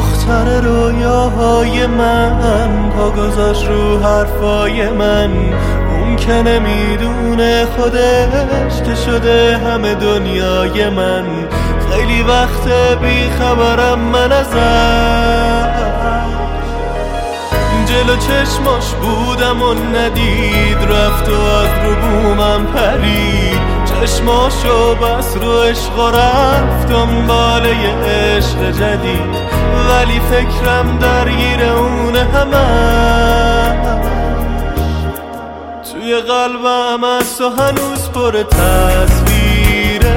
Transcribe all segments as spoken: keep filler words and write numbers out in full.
دختر رویاهای من پا گذاشت رو حرفای من، اون که نمیدونه خودش که شده همه دنیای من. خیلی وقت بی خبرم من ازش، جلو چشماش بودم و ندید، رفت و از رو بومم پرید. چشماشو بس رو عشق و رفت دنبال یه عشق جدید، ولی فکرم درگیر اون همش. توی قلبم از تو هنوز پر تصویره،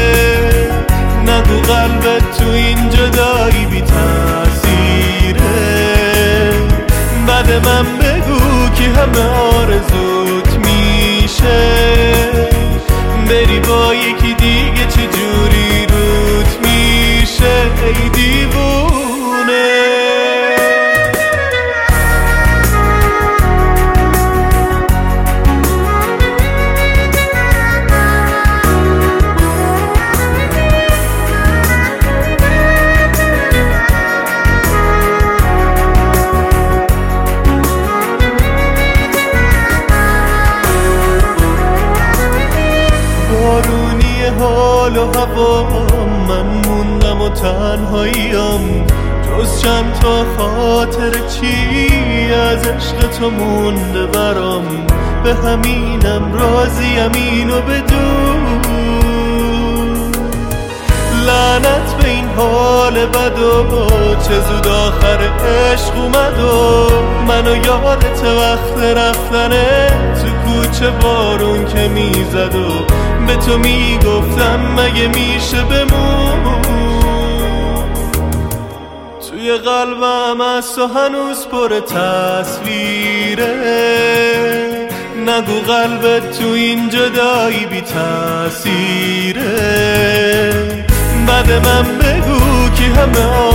نگو قلبت تو این جدایی بی تأثیره. بعد من بگو که همه آرزوت میشه، بری با یکی دیگه چجوری روت میشه ای دیوونه. حال و هوا من موندم و تنهاییم، جز چند تا خاطر چی از عشق تو مونده برام. به همینم راضیم اینو بدون، لعنت به این حال بد و چه زود آخر عشق اومد و منو یادت وقت رفتنه تو کوچه بارون که میزد و به تو میگفتم مگه میشه بمون. توی قلبم از تو هنوز پر تصویره، نگو قلبت تو این جدایی بی تأثیره. بعد من بگو که همه